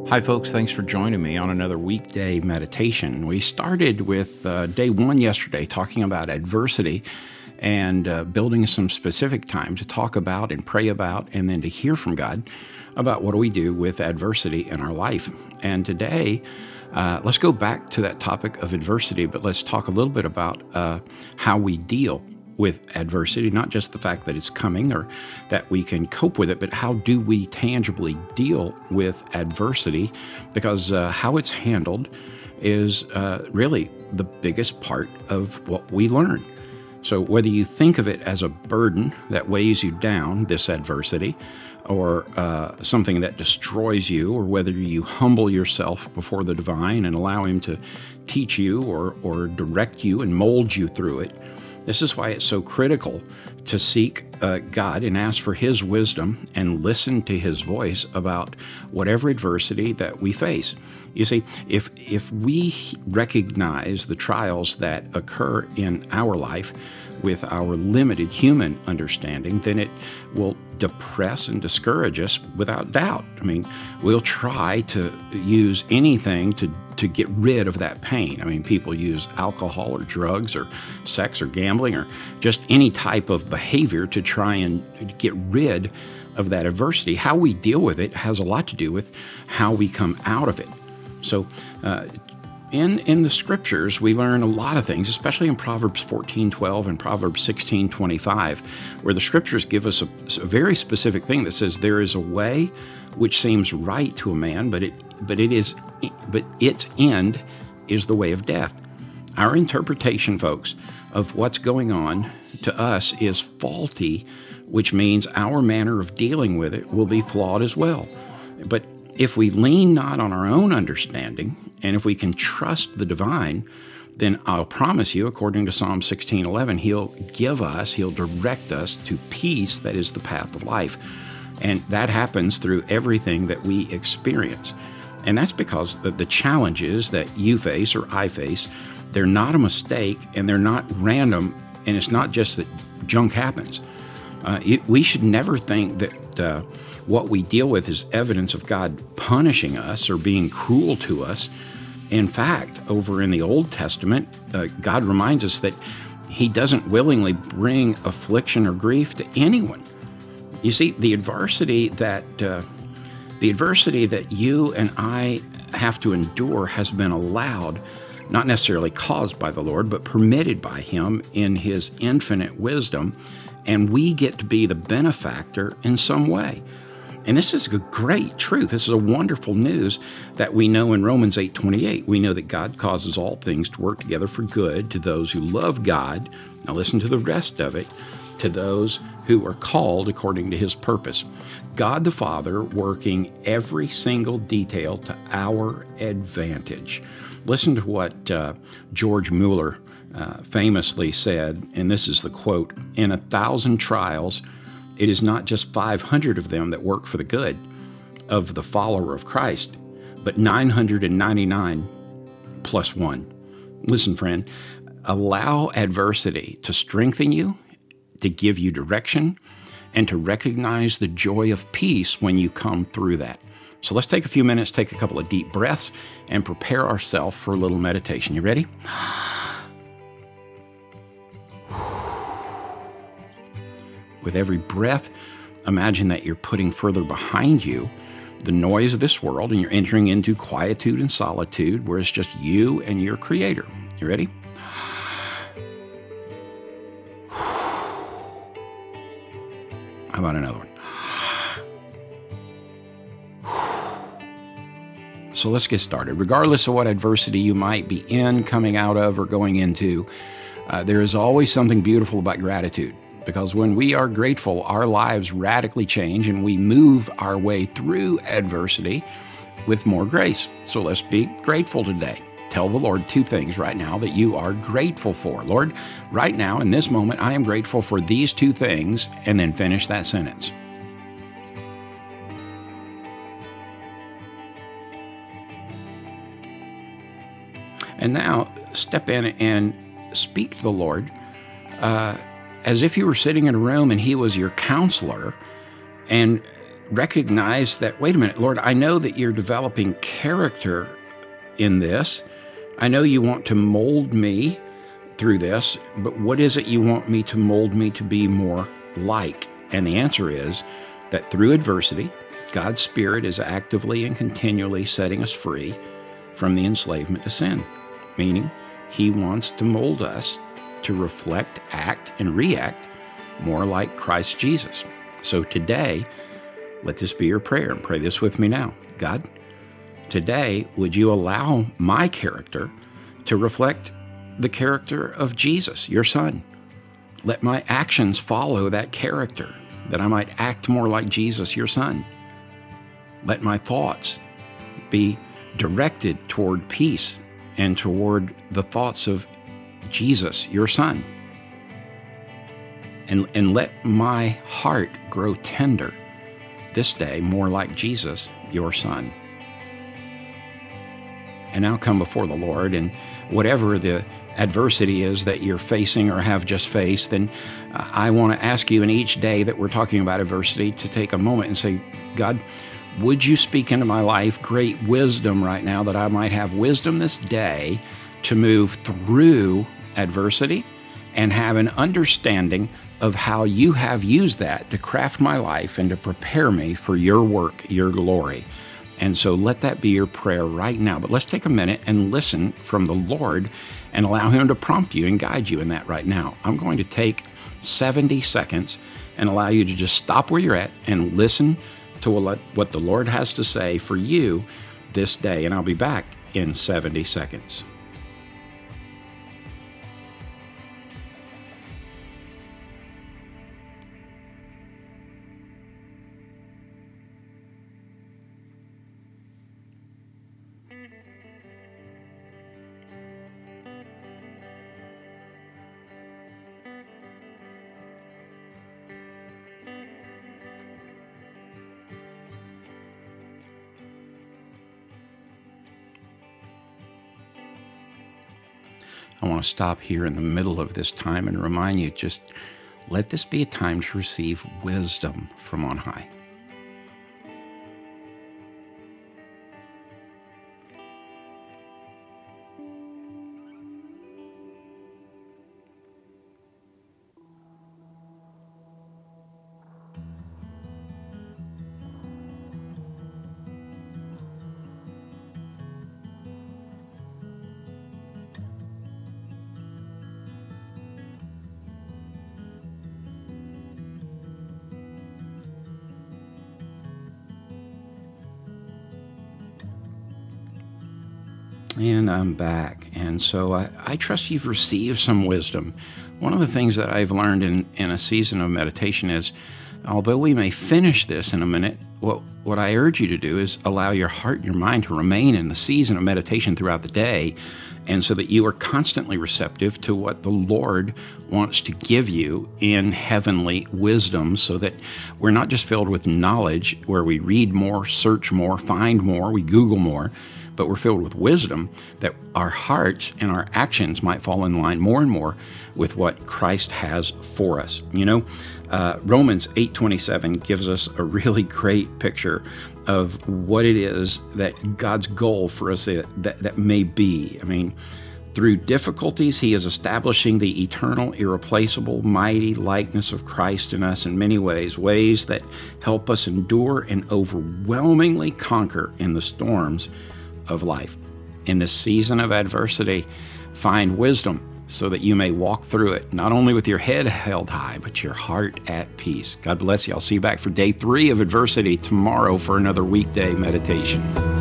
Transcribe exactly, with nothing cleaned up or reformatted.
Hi, folks. Thanks for joining me on another weekday meditation. We started with uh, day one yesterday talking about adversity and uh, building some specific time to talk about and pray about and then to hear from God about what do we do with adversity in our life. And today, uh, let's go back to that topic of adversity, but let's talk a little bit about uh, how we deal with adversity, not just the fact that it's coming or that we can cope with it, but how do we tangibly deal with adversity? Because uh, how it's handled is uh, really the biggest part of what we learn. So whether you think of it as a burden that weighs you down, this adversity, or uh, something that destroys you, or whether you humble yourself before the divine and allow him to teach you or, or direct you and mold you through it, this is why it's so critical to seek uh, God and ask for his wisdom and listen to his voice about whatever adversity that we face. You see, if if we recognize the trials that occur in our life with our limited human understanding, then it will depress and discourage us without doubt. I mean, we'll try to use anything to, to get rid of that pain. I mean, people use alcohol or drugs or sex or gambling or just any type of behavior to try and get rid of that adversity. How we deal with it has a lot to do with how we come out of it. So, uh, In in the scriptures, we learn a lot of things, especially in Proverbs fourteen twelve and Proverbs sixteen twenty-five, where the scriptures give us a, a very specific thing that says there is a way which seems right to a man, but it but it is but its end is the way of death. Our interpretation, folks, of what's going on to us is faulty, which means our manner of dealing with it will be flawed as well. But if we lean not on our own understanding, and if we can trust the divine, then I'll promise you, according to Psalm sixteen eleven, he'll give us, he'll direct us to peace that is the path of life. And that happens through everything that we experience. And that's because the, the challenges that you face or I face, they're not a mistake and they're not random, and it's not just that junk happens. Uh, it, we should never think that uh, what we deal with is evidence of God punishing us or being cruel to us. In fact, over in the Old Testament, uh, God reminds us that he doesn't willingly bring affliction or grief to anyone. You see, the adversity that uh, the adversity that you and I have to endure has been allowed, not necessarily caused by the Lord, but permitted by him in his infinite wisdom, and we get to be the benefactor in some way. And this is a great truth. This is a wonderful news that we know in Romans eight twenty-eight. We know that God causes all things to work together for good to those who love God. Now listen to the rest of it. To those who are called according to his purpose. God the Father working every single detail to our advantage. Listen to what uh, George Mueller uh, famously said, and this is the quote, "In a thousand trials, it is not just five hundred of them that work for the good of the follower of Christ, but nine hundred ninety-nine plus one." Listen, friend, allow adversity to strengthen you, to give you direction, and to recognize the joy of peace when you come through that. So let's take a few minutes, take a couple of deep breaths, and prepare ourselves for a little meditation. You ready? With every breath, imagine that you're putting further behind you the noise of this world and you're entering into quietude and solitude where it's just you and your Creator. You ready? How about another one? So let's get started. Regardless of what adversity you might be in, coming out of, or going into, uh, there is always something beautiful about gratitude. Because when we are grateful, our lives radically change and we move our way through adversity with more grace. So let's be grateful today. Tell the Lord two things right now that you are grateful for. Lord, right now in this moment, I am grateful for these two things, and then finish that sentence. And now step in and speak to the Lord uh, as if you were sitting in a room and he was your counselor, and recognize that, wait a minute, Lord, I know that you're developing character in this. I know you want to mold me through this, but what is it you want me to mold me to be more like? And the answer is that through adversity, God's Spirit is actively and continually setting us free from the enslavement to sin, meaning He wants to mold us to reflect, act, and react more like Christ Jesus. So today, let this be your prayer, and pray this with me now. God, today, would you allow my character to reflect the character of Jesus, your Son? Let my actions follow that character, that I might act more like Jesus, your Son. Let my thoughts be directed toward peace and toward the thoughts of Jesus, your Son. And, and let my heart grow tender this day, more like Jesus, your Son. And now come before the Lord, and whatever the adversity is that you're facing or have just faced, then uh, I want to ask you in each day that we're talking about adversity to take a moment and say, God, would you speak into my life great wisdom right now, that I might have wisdom this day to move through adversity and have an understanding of how you have used that to craft my life and to prepare me for your work, your glory. And so let that be your prayer right now. But let's take a minute and listen from the Lord and allow Him to prompt you and guide you in that right now. I'm going to take seventy seconds and allow you to just stop where you're at and listen to what the Lord has to say for you this day. And I'll be back in seventy seconds. I want to stop here in the middle of this time and remind you, just let this be a time to receive wisdom from on high. And I'm back. And so I, I trust you've received some wisdom. One of the things that I've learned in, in a season of meditation is, although we may finish this in a minute, what, what I urge you to do is allow your heart and your mind to remain in the season of meditation throughout the day, and so that you are constantly receptive to what the Lord wants to give you in heavenly wisdom, so that we're not just filled with knowledge where we read more, search more, find more, we Google more, but we're filled with wisdom, that our hearts and our actions might fall in line more and more with what Christ has for us. You know, uh, Romans eight twenty-seven gives us a really great picture of what it is that God's goal for us that, that, that may be. I mean, through difficulties, He is establishing the eternal, irreplaceable, mighty likeness of Christ in us in many ways, ways that help us endure and overwhelmingly conquer in the storms of life. In this season of adversity, find wisdom so that you may walk through it, not only with your head held high, but your heart at peace. God bless you. I'll see you back for day three of adversity tomorrow for another weekday meditation.